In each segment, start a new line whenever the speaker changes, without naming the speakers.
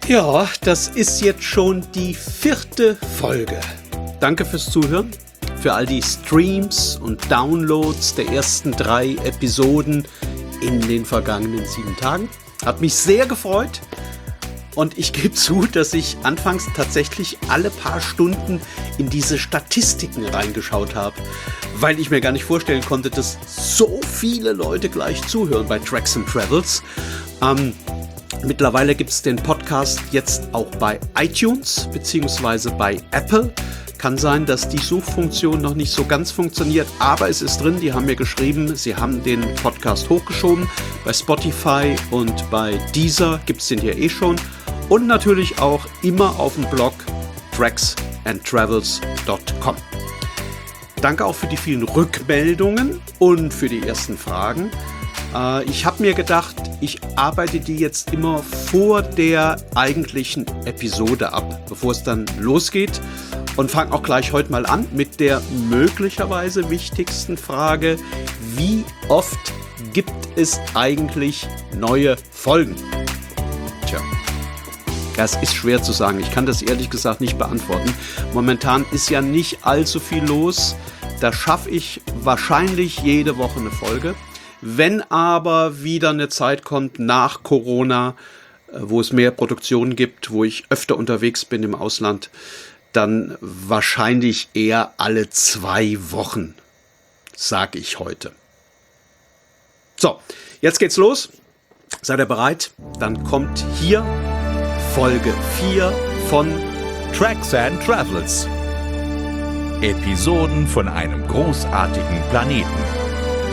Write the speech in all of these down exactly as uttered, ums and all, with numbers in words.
Ja, das ist jetzt schon die vierte Folge. Danke fürs Zuhören, für all die Streams und Downloads der ersten drei Episoden in den vergangenen sieben Tagen. Hat mich sehr gefreut und ich gebe zu, dass ich anfangs tatsächlich alle paar Stunden in diese Statistiken reingeschaut habe, weil ich mir gar nicht vorstellen konnte, dass so viele Leute gleich zuhören bei Tracks and Travels. Ähm, Mittlerweile gibt es den Podcast jetzt auch bei iTunes bzw. bei Apple. Kann sein, dass die Suchfunktion noch nicht so ganz funktioniert, aber es ist drin. Die haben mir geschrieben, sie haben den Podcast hochgeschoben. Bei Spotify und bei Deezer gibt es den hier eh schon. Und natürlich auch immer auf dem Blog tracks and travels dot com. Danke auch für die vielen Rückmeldungen und für die ersten Fragen. Ich habe mir gedacht, ich arbeite die jetzt immer vor der eigentlichen Episode ab, bevor es dann losgeht, und fange auch gleich heute mal an mit der möglicherweise wichtigsten Frage: Wie oft gibt es eigentlich neue Folgen? Tja, das ist schwer zu sagen. Ich kann das ehrlich gesagt nicht beantworten. Momentan ist ja nicht allzu viel los. Da schaffe ich wahrscheinlich jede Woche eine Folge. Wenn aber wieder eine Zeit kommt nach Corona, wo es mehr Produktionen gibt, wo ich öfter unterwegs bin im Ausland, dann wahrscheinlich eher alle zwei Wochen, sage ich heute. So, jetzt geht's los. Seid ihr bereit? Dann kommt hier Folge vier von
Tracks and Travels. Episoden von einem großartigen Planeten.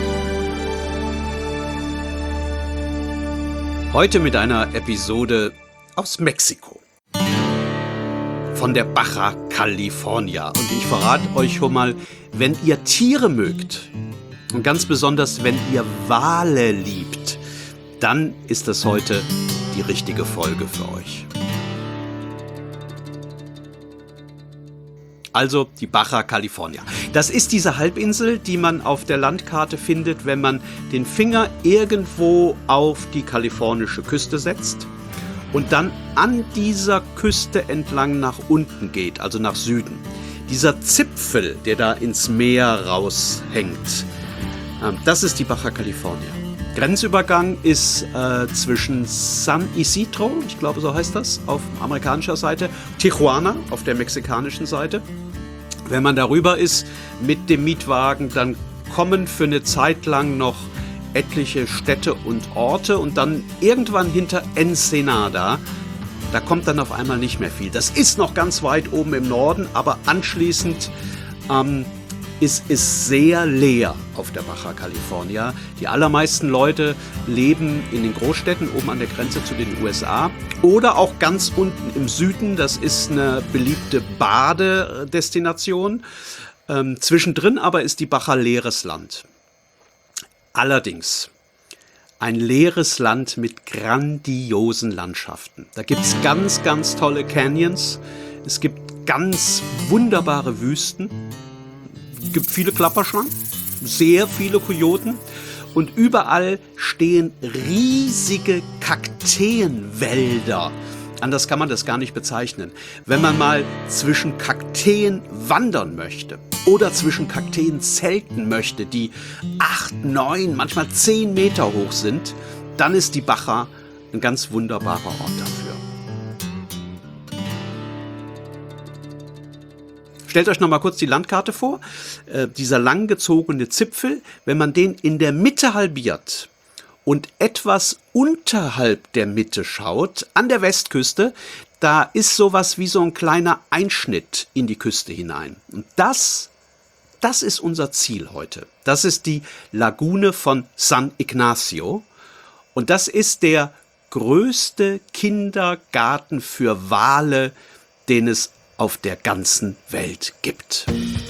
Heute mit einer Episode aus Mexiko. Von der Baja California. Und ich verrate euch schon mal, wenn ihr Tiere mögt und ganz besonders, wenn ihr Wale liebt, dann ist das heute die richtige Folge für euch. Also die Baja California. Das ist diese Halbinsel, die man auf der Landkarte findet, wenn man den Finger irgendwo auf die kalifornische Küste setzt und dann an dieser Küste entlang nach unten geht, also nach Süden. Dieser Zipfel, der da ins Meer raushängt, das ist die Baja California. Grenzübergang ist äh, zwischen San Isidro, ich glaube so heißt das, auf amerikanischer Seite, Tijuana auf der mexikanischen Seite. Wenn man darüber ist mit dem Mietwagen, dann kommen für eine Zeit lang noch etliche Städte und Orte und dann irgendwann hinter Ensenada, da kommt dann auf einmal nicht mehr viel. Das ist noch ganz weit oben im Norden, aber anschließend ähm, ist es sehr leer auf der Baja California. Die allermeisten Leute leben in den Großstädten oben an der Grenze zu den U S A oder auch ganz unten im Süden. Das ist eine beliebte Badedestination. Ähm, zwischendrin aber ist die Baja leeres Land. Allerdings ein leeres Land mit grandiosen Landschaften. Da gibt es ganz, ganz tolle Canyons. Es gibt ganz wunderbare Wüsten. Es gibt viele Klapperschlangen, sehr viele Kojoten und überall stehen riesige Kakteenwälder. Anders kann man das gar nicht bezeichnen. Wenn man mal zwischen Kakteen wandern möchte oder zwischen Kakteen zelten möchte, die acht, neun, manchmal zehn Meter hoch sind, dann ist die Baja ein ganz wunderbarer Ort dafür. Stellt euch noch mal kurz die Landkarte vor. Äh, dieser langgezogene Zipfel, wenn man den in der Mitte halbiert und etwas unterhalb der Mitte schaut, an der Westküste, da ist sowas wie so ein kleiner Einschnitt in die Küste hinein. Und das, das ist unser Ziel heute. Das ist die Lagune von San Ignacio. Und das ist der größte Kindergarten für Wale, den es auf der ganzen Welt gibt.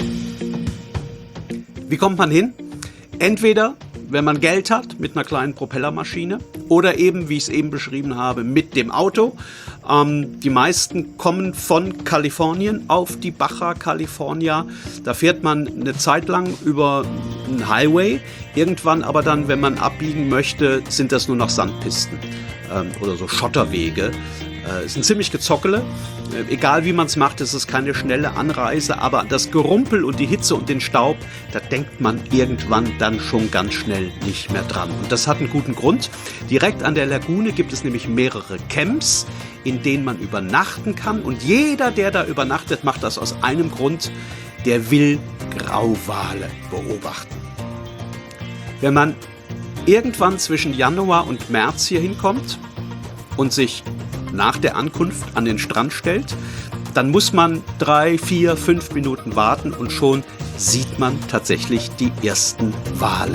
Wie kommt man hin? Entweder, wenn man Geld hat, mit einer kleinen Propellermaschine oder eben, wie ich es eben beschrieben habe, mit dem Auto. Ähm, die meisten kommen von Kalifornien auf die Baja California. Da fährt man eine Zeit lang über einen Highway. Irgendwann aber dann, wenn man abbiegen möchte, sind das nur noch Sandpisten ähm, oder so Schotterwege. Äh, ist ein ziemlich Gezockele. Äh, egal wie man es macht, es ist keine schnelle Anreise, aber das Gerumpel und die Hitze und den Staub, da denkt man irgendwann dann schon ganz schnell nicht mehr dran. Und das hat einen guten Grund. Direkt an der Lagune gibt es nämlich mehrere Camps, in denen man übernachten kann. Und jeder, der da übernachtet, macht das aus einem Grund: der will Grauwale beobachten. Wenn man irgendwann zwischen Januar und März hier hinkommt und sich nach der Ankunft an den Strand stellt, dann muss man drei, vier, fünf Minuten warten und schon sieht man tatsächlich die ersten Wale.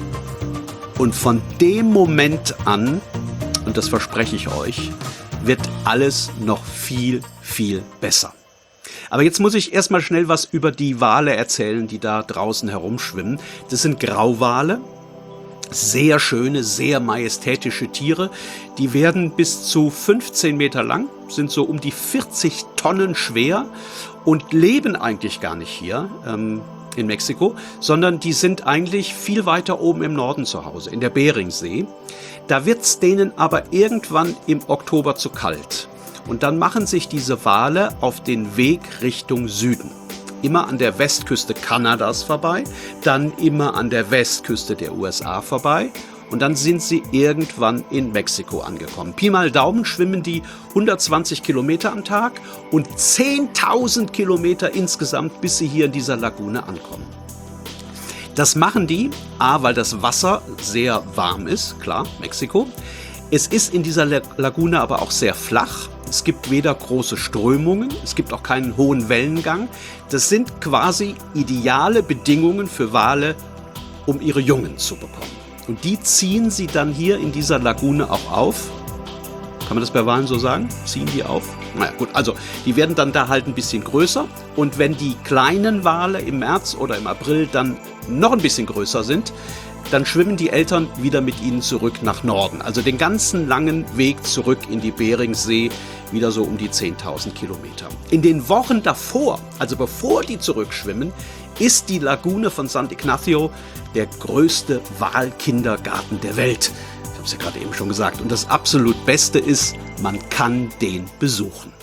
Und von dem Moment an, und das verspreche ich euch, wird alles noch viel, viel besser. Aber jetzt muss ich erstmal schnell was über die Wale erzählen, die da draußen herumschwimmen. Das sind Grauwale. Sehr schöne, sehr majestätische Tiere. Die werden bis zu fünfzehn Meter lang, sind so um die vierzig Tonnen schwer und leben eigentlich gar nicht hier ähm, in Mexiko, sondern die sind eigentlich viel weiter oben im Norden zu Hause, in der Beringsee. Da wird es denen aber irgendwann im Oktober zu kalt. Und dann machen sich diese Wale auf den Weg Richtung Süden. Immer an der Westküste Kanadas vorbei, dann immer an der Westküste der U S A vorbei und dann sind sie irgendwann in Mexiko angekommen. Pi mal Daumen schwimmen die hundertzwanzig Kilometer am Tag und zehntausend Kilometer insgesamt, bis sie hier in dieser Lagune ankommen. Das machen die, a, weil das Wasser sehr warm ist, klar, Mexiko. Es ist in dieser Lagune aber auch sehr flach. Es gibt weder große Strömungen, es gibt auch keinen hohen Wellengang. Das sind quasi ideale Bedingungen für Wale, um ihre Jungen zu bekommen. Und die ziehen sie dann hier in dieser Lagune auch auf. Kann man das bei Walen so sagen? Ziehen die auf? Naja, gut, also die werden dann da halt ein bisschen größer. Und wenn die kleinen Wale im März oder im April dann noch ein bisschen größer sind, dann schwimmen die Eltern wieder mit ihnen zurück nach Norden. Also den ganzen langen Weg zurück in die Beringsee, wieder so um die zehntausend Kilometer. In den Wochen davor, also bevor die zurückschwimmen, ist die Lagune von San Ignacio der größte Walkindergarten der Welt. Ich habe es ja gerade eben schon gesagt. Und das absolut Beste ist, man kann den besuchen.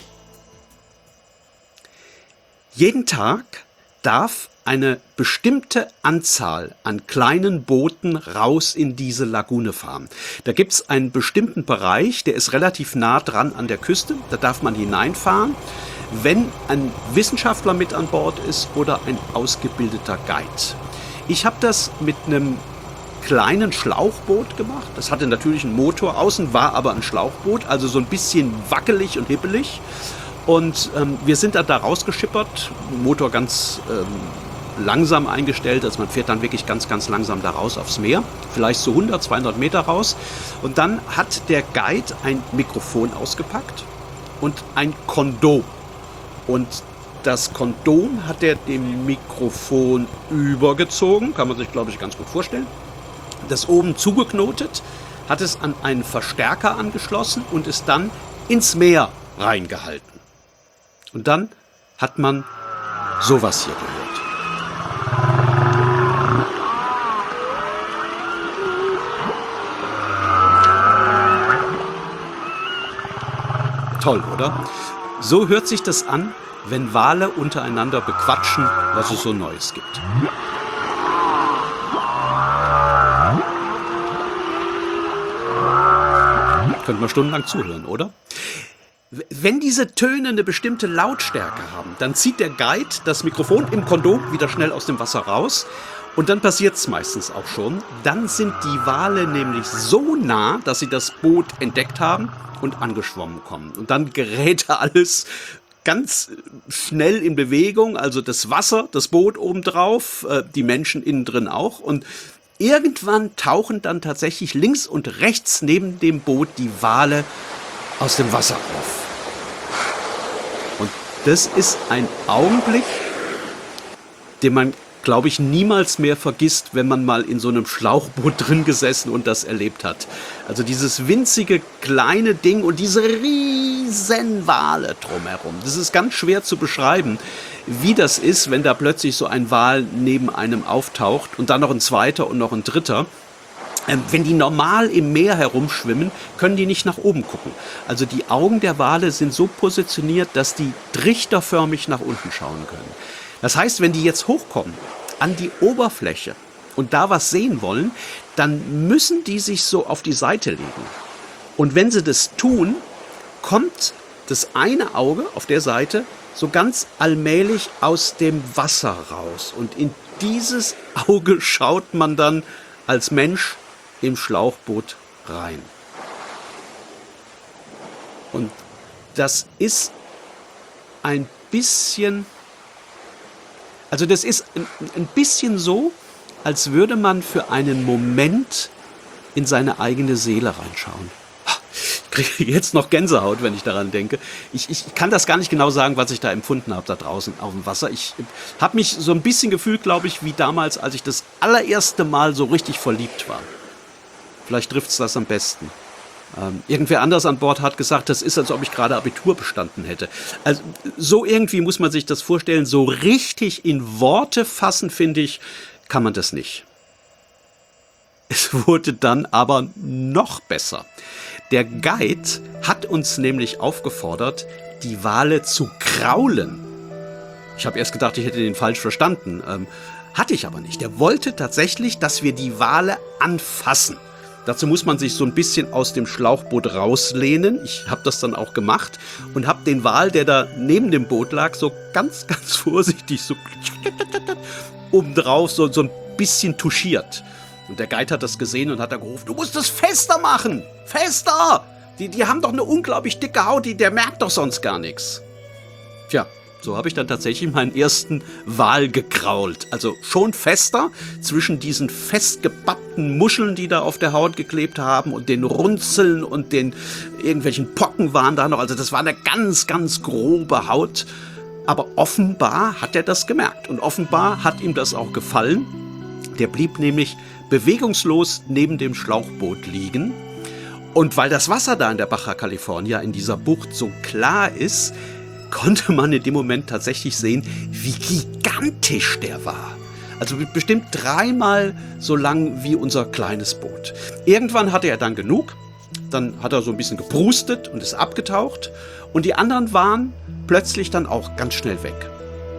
Jeden Tag darf eine bestimmte Anzahl an kleinen Booten raus in diese Lagune fahren. Da gibt es einen bestimmten Bereich, der ist relativ nah dran an der Küste. Da darf man hineinfahren, wenn ein Wissenschaftler mit an Bord ist oder ein ausgebildeter Guide. Ich habe das mit einem kleinen Schlauchboot gemacht. Das hatte natürlich einen Motor, außen war aber ein Schlauchboot, also so ein bisschen wackelig und hippelig. Und ähm, wir sind dann da rausgeschippert, Motor ganz ähm, langsam eingestellt, also man fährt dann wirklich ganz, ganz langsam da raus aufs Meer, vielleicht so hundert, zweihundert Meter raus. Und dann hat der Guide ein Mikrofon ausgepackt und ein Kondom. Und das Kondom hat er dem Mikrofon übergezogen, kann man sich, glaube ich, ganz gut vorstellen. Das oben zugeknotet, hat es an einen Verstärker angeschlossen und ist dann ins Meer reingehalten. Und dann hat man sowas hier gehört. Toll, oder? So hört sich das an, wenn Wale untereinander bequatschen, was es so Neues gibt. Könnte man stundenlang zuhören, oder? Wenn diese Töne eine bestimmte Lautstärke haben, dann zieht der Guide das Mikrofon im Kondom wieder schnell aus dem Wasser raus und dann passiert es meistens auch schon. Dann sind die Wale nämlich so nah, dass sie das Boot entdeckt haben und angeschwommen kommen. Und dann gerät alles ganz schnell in Bewegung, also das Wasser, das Boot obendrauf, die Menschen innen drin auch. Und irgendwann tauchen dann tatsächlich links und rechts neben dem Boot die Wale aus dem Wasser auf. Und das ist ein Augenblick, den man, glaube ich, niemals mehr vergisst, wenn man mal in so einem Schlauchboot drin gesessen und das erlebt hat. Also dieses winzige kleine Ding und diese riesen Wale drumherum. Das ist ganz schwer zu beschreiben, wie das ist, wenn da plötzlich so ein Wal neben einem auftaucht und dann noch ein zweiter und noch ein dritter. Ähm, wenn die normal im Meer herumschwimmen, können die nicht nach oben gucken. Also die Augen der Wale sind so positioniert, dass die trichterförmig nach unten schauen können. Das heißt, wenn die jetzt hochkommen an die Oberfläche und da was sehen wollen, dann müssen die sich so auf die Seite legen. Und wenn sie das tun, kommt das eine Auge auf der Seite so ganz allmählich aus dem Wasser raus. Und in dieses Auge schaut man dann als Mensch im Schlauchboot rein. Und das ist ein bisschen, also das ist ein, ein bisschen so, als würde man für einen Moment in seine eigene Seele reinschauen. Ich kriege jetzt noch Gänsehaut, wenn ich daran denke. Ich, ich kann das gar nicht genau sagen, was ich da empfunden habe, da draußen auf dem Wasser. Ich habe mich so ein bisschen gefühlt, glaube ich, wie damals, als ich das allererste Mal so richtig verliebt war. Vielleicht trifft es das am besten. Ähm, irgendwer anders an Bord hat gesagt, das ist, als ob ich gerade Abitur bestanden hätte. Also so irgendwie muss man sich das vorstellen. So richtig in Worte fassen, finde ich, kann man das nicht. Es wurde dann aber noch besser. Der Guide hat uns nämlich aufgefordert, die Wale zu kraulen. Ich habe erst gedacht, ich hätte den falsch verstanden. Ähm, hatte ich aber nicht. Er wollte tatsächlich, dass wir die Wale anfassen. Dazu muss man sich so ein bisschen aus dem Schlauchboot rauslehnen. Ich habe das dann auch gemacht und habe den Wal, der da neben dem Boot lag, so ganz, ganz vorsichtig so obendrauf so, so ein bisschen touchiert. Und der Guide hat das gesehen und hat da gerufen, du musst das fester machen, fester! Die, die haben doch eine unglaublich dicke Haut, die, der merkt doch sonst gar nichts. Tja, so habe ich dann tatsächlich meinen ersten Wal gekrault. Also schon fester, zwischen diesen festgebappten Muscheln, die da auf der Haut geklebt haben und den Runzeln und den irgendwelchen Pocken waren da noch. Also das war eine ganz, ganz grobe Haut. Aber offenbar hat er das gemerkt und offenbar hat ihm das auch gefallen. Der blieb nämlich bewegungslos neben dem Schlauchboot liegen. Und weil das Wasser da in der Baja California, in dieser Bucht, so klar ist, konnte man in dem Moment tatsächlich sehen, wie gigantisch der war. Also bestimmt dreimal so lang wie unser kleines Boot. Irgendwann hatte er dann genug. Dann hat er so ein bisschen geprustet und ist abgetaucht. Und die anderen waren plötzlich dann auch ganz schnell weg.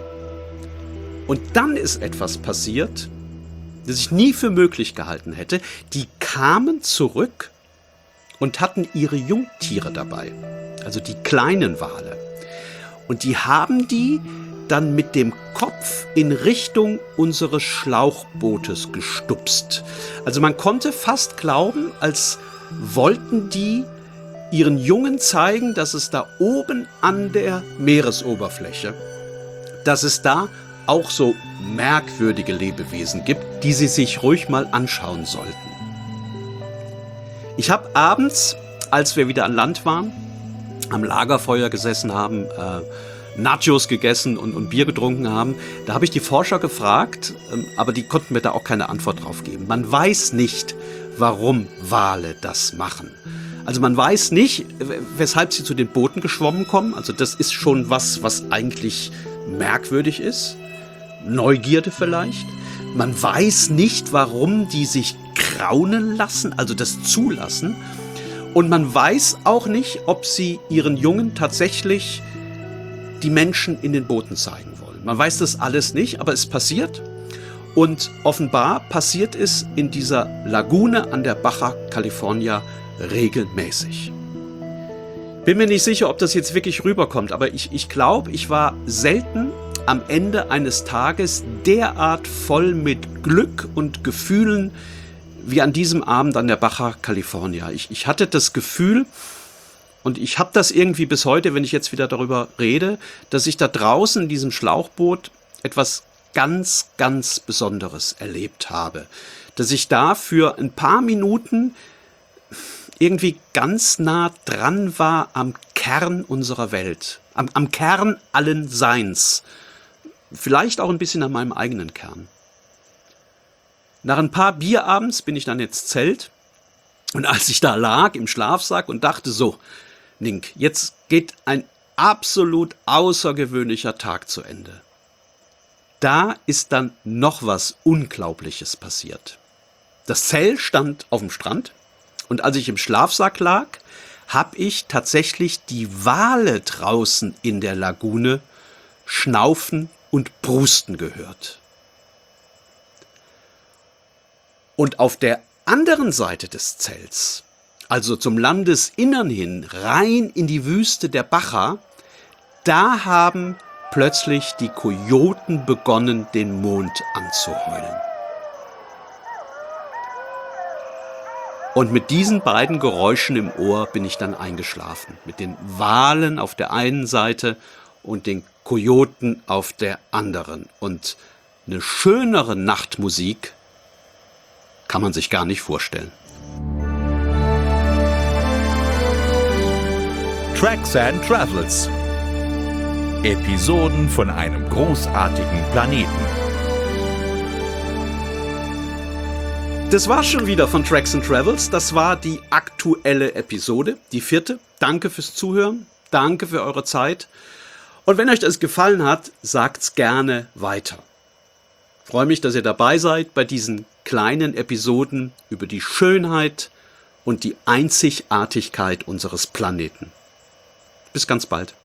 Und dann ist etwas passiert, das ich nie für möglich gehalten hätte. Die kamen zurück und hatten ihre Jungtiere dabei, also die kleinen Wale. Und die haben die dann mit dem Kopf in Richtung unseres Schlauchbootes gestupst. Also man konnte fast glauben, als wollten die ihren Jungen zeigen, dass es da oben an der Meeresoberfläche, dass es da auch so merkwürdige Lebewesen gibt, die sie sich ruhig mal anschauen sollten. Ich habe abends, als wir wieder an Land waren, am Lagerfeuer gesessen haben, äh, Nachos gegessen und, und Bier getrunken haben, da habe ich die Forscher gefragt, ähm, aber die konnten mir da auch keine Antwort drauf geben. Man weiß nicht, warum Wale das machen. Also man weiß nicht, weshalb sie zu den Booten geschwommen kommen. Also das ist schon was, was eigentlich merkwürdig ist. Neugierde vielleicht. Man weiß nicht, warum die sich kraulen lassen, also das zulassen. Und man weiß auch nicht, ob sie ihren Jungen tatsächlich die Menschen in den Booten zeigen wollen. Man weiß das alles nicht, aber es passiert. Und offenbar passiert es in dieser Lagune an der Baja California regelmäßig. Bin mir nicht sicher, ob das jetzt wirklich rüberkommt, aber ich, ich glaube, ich war selten am Ende eines Tages derart voll mit Glück und Gefühlen wie an diesem Abend an der Baja California. Ich, ich hatte das Gefühl, und ich habe das irgendwie bis heute, wenn ich jetzt wieder darüber rede, dass ich da draußen in diesem Schlauchboot etwas ganz, ganz Besonderes erlebt habe. Dass ich da für ein paar Minuten irgendwie ganz nah dran war am Kern unserer Welt, am, am Kern allen Seins. Vielleicht auch ein bisschen an meinem eigenen Kern. Nach ein paar Bier abends bin ich dann ins Zelt und als ich da lag im Schlafsack und dachte so, Nink, jetzt geht ein absolut außergewöhnlicher Tag zu Ende. Da ist dann noch was Unglaubliches passiert. Das Zelt stand auf dem Strand und als ich im Schlafsack lag, habe ich tatsächlich die Wale draußen in der Lagune schnaufen und brusten gehört. Und auf der anderen Seite des Zelts, also zum Landesinnern hin, rein in die Wüste der Bacha, da haben plötzlich die Kojoten begonnen, den Mond anzuheulen. Und mit diesen beiden Geräuschen im Ohr bin ich dann eingeschlafen. Mit den Walen auf der einen Seite und den Kojoten auf der anderen. Und eine schönere Nachtmusik kann man sich gar nicht vorstellen.
Tracks and Travels. Episoden von einem großartigen Planeten.
Das war schon wieder von Tracks and Travels. Das war die aktuelle Episode, die vierte. Danke fürs Zuhören. Danke für eure Zeit. Und wenn euch das gefallen hat, sagt's gerne weiter. Ich freue mich, dass ihr dabei seid bei diesen kleinen Episoden über die Schönheit und die Einzigartigkeit unseres Planeten. Bis ganz bald.